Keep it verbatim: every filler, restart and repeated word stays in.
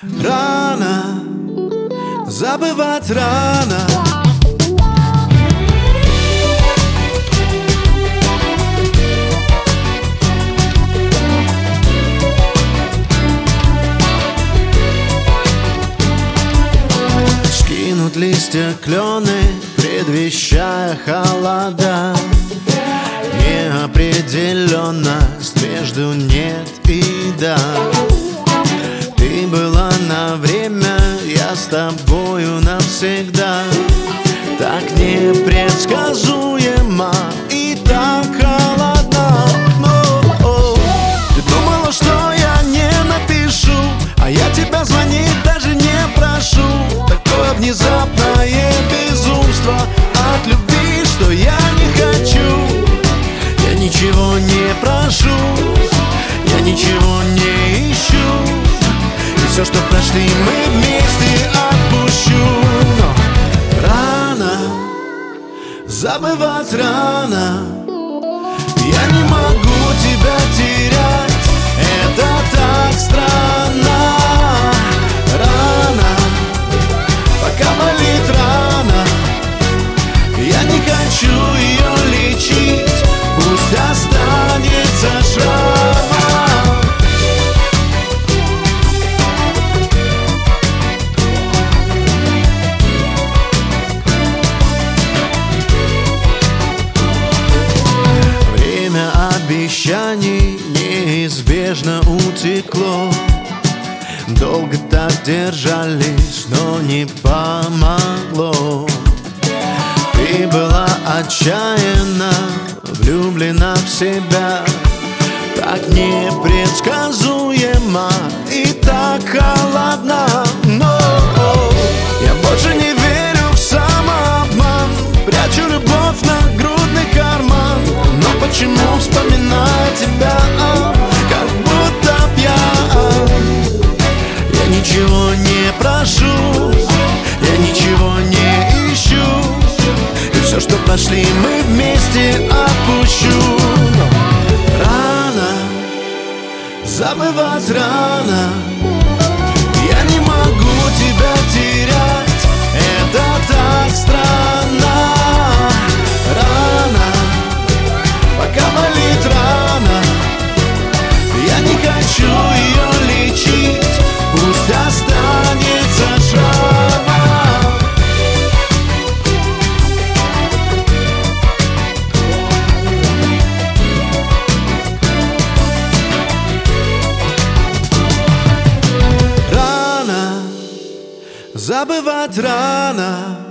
Рано, забывать рано. Скинут листья клены, предвещая холода. Неопределенность между нет и да. Ты была на время, я с тобою навсегда. Так непредсказуемо и так холодно. О-о-о. Ты думала, что я не напишу, а я тебя звонить даже не прошу. Такое внезапное безумство от любви, что я не хочу. Я ничего не прошу, я ничего не ищу. Все, что прошли, мы вместе отпущу. Но рано, забывать рано. Я не могу тебя терять, это так странно. Рано, пока болит рана. Я не хочу ее лечить, пусть останется шрам. Обещаний неизбежно утекло. Долго так держались, но не помогло. Ты была отчаянно влюблена в себя. Так непредсказуемо и так холодно. Но я больше не верю в самообман. Прячу любовь на грудный карман. Но почему, вспоминая тебя, как будто пьян? Я ничего не прошу, я ничего не ищу. И все, что прошли, мы вместе отпущу. Но рано, забывать рано. Я не могу тебя терять, это так странно. Рано, пока болит рана. Я не хочу ее лечить, пусть останется шрам. Рано, забывать рано.